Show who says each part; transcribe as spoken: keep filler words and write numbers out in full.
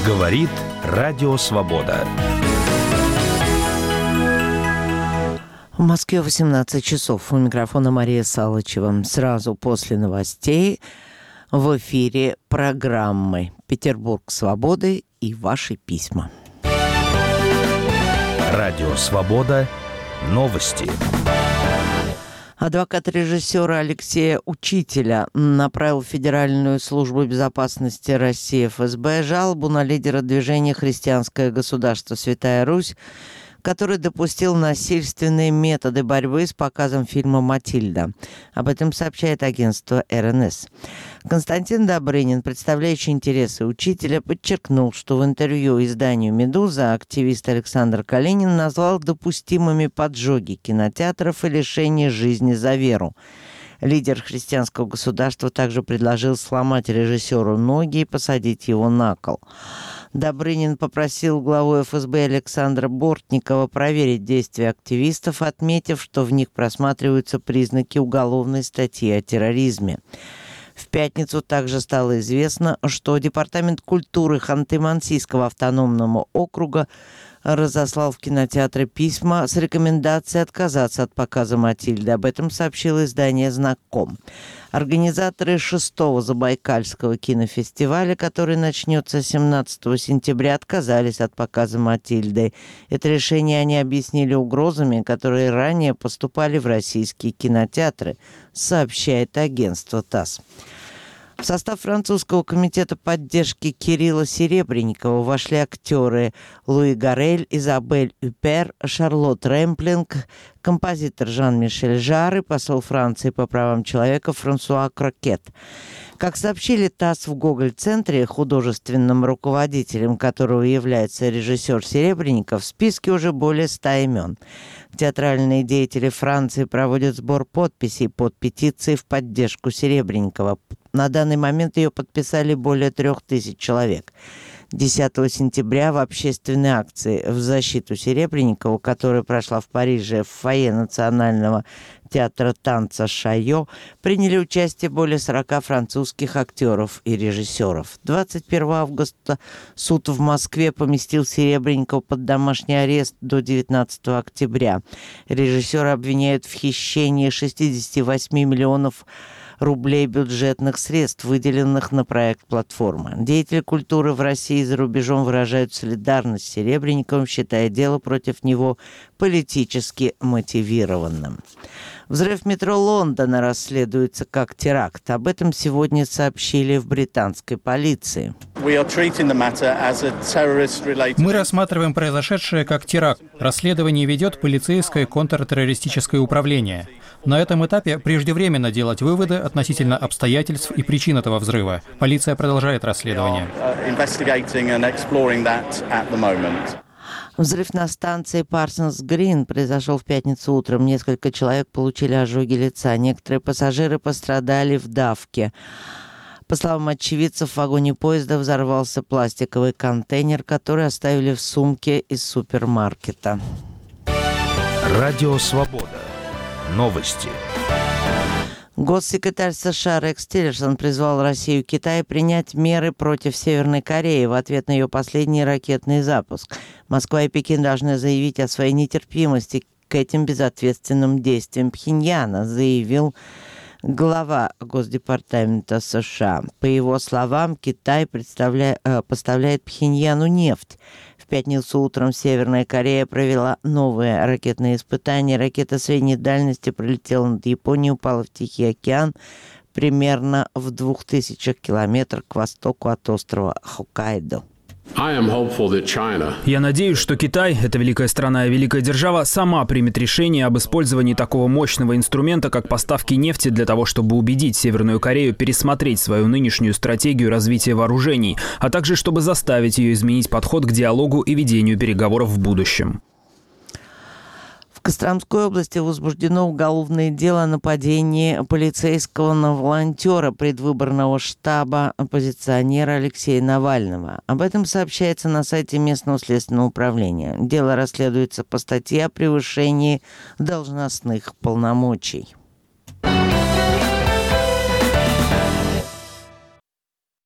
Speaker 1: Говорит Радио Свобода.
Speaker 2: В Москве восемнадцать часов. У микрофона Мария Салычева. Сразу после новостей в эфире программы «Петербург свободы» и ваши письма.
Speaker 1: Радио Свобода. Новости.
Speaker 2: Адвокат режиссера Алексея Учителя направил в Федеральную службу безопасности России эф эс бэ жалобу на лидера движения «Христианское государство. Святая Русь», который допустил насильственные методы борьбы с показом фильма «Матильда». Об этом сообщает агентство эр эн эс. Константин Добрынин, представляющий интересы Учителя, подчеркнул, что в интервью изданию «Медуза» активист Александр Калинин назвал допустимыми поджоги кинотеатров и лишение жизни за веру. Лидер христианского государства также предложил сломать режиссеру ноги и посадить его на кол. Добрынин попросил главу эф эс бэ Александра Бортникова проверить действия активистов, отметив, что в них просматриваются признаки уголовной статьи о терроризме. В пятницу также стало известно, что Департамент культуры Ханты-Мансийского автономного округа разослал в кинотеатры письма с рекомендацией отказаться от показа «Матильды». Об этом сообщило издание «Знаком». Организаторы шестого Забайкальского кинофестиваля, который начнется семнадцатого сентября, отказались от показа «Матильды». Это решение они объяснили угрозами, которые ранее поступали в российские кинотеатры, сообщает агентство ТАСС. В состав французского комитета поддержки Кирилла Серебренникова вошли актеры Луи Гаррель, Изабель Юпер, Шарлотт Рэмплинг, композитор Жан-Мишель Жар и посол Франции по правам человека Франсуа Крокет. Как сообщили ТАСС в Гоголь-центре, художественным руководителем которого является режиссер Серебренников, в списке уже более ста имен. Театральные деятели Франции проводят сбор подписей под петицией в поддержку Серебренникова. На данный момент ее подписали более трех тысяч человек. десятого сентября в общественной акции в защиту Серебренникова, которая прошла в Париже в фойе Национального театра танца «Шайо», приняли участие более сорока французских актеров и режиссеров. двадцать первого августа суд в Москве поместил Серебренникова под домашний арест до девятнадцатого октября. Режиссера обвиняют в хищении шестьдесят восемь миллионов рублей бюджетных средств, выделенных на проект «Платформа». Деятели культуры в России и за рубежом выражают солидарность с Серебренниковым, считая дело против него политически мотивированным. Взрыв метро Лондона расследуется как теракт. Об этом сегодня сообщили в британской полиции.
Speaker 3: Мы рассматриваем произошедшее как теракт. Расследование ведет полицейское контртеррористическое управление. На этом этапе преждевременно делать выводы относительно обстоятельств и причин этого взрыва. Полиция продолжает расследование.
Speaker 2: Взрыв на станции Парсонс-Грин произошел в пятницу утром. Несколько человек получили ожоги лица. Некоторые пассажиры пострадали в давке. По словам очевидцев, в вагоне поезда взорвался пластиковый контейнер, который оставили в сумке из супермаркета.
Speaker 1: Радио Свобода. Новости.
Speaker 2: Госсекретарь США Рекс Тиллерсон призвал Россию и Китай принять меры против Северной Кореи в ответ на ее последний ракетный запуск. Москва и Пекин должны заявить о своей нетерпимости к этим безответственным действиям Пхеньяна, заявил глава Госдепартамента США. По его словам, Китай представля... э, поставляет Пхеньяну нефть. В пятницу утром Северная Корея провела новые ракетные испытания. Ракета средней дальности пролетела над Японией, упала в Тихий океан примерно в двух тысячах километрах к востоку от острова Хоккайдо.
Speaker 4: Я надеюсь, что Китай, эта великая страна и великая держава, сама примет решение об использовании такого мощного инструмента, как поставки нефти, для того, чтобы убедить Северную Корею пересмотреть свою нынешнюю стратегию развития вооружений, а также чтобы заставить ее изменить подход к диалогу и ведению переговоров в будущем.
Speaker 2: В Костромской области возбуждено уголовное дело о нападении полицейского на волонтера предвыборного штаба оппозиционера Алексея Навального. Об этом сообщается на сайте местного следственного управления. Дело расследуется по статье о превышении должностных полномочий.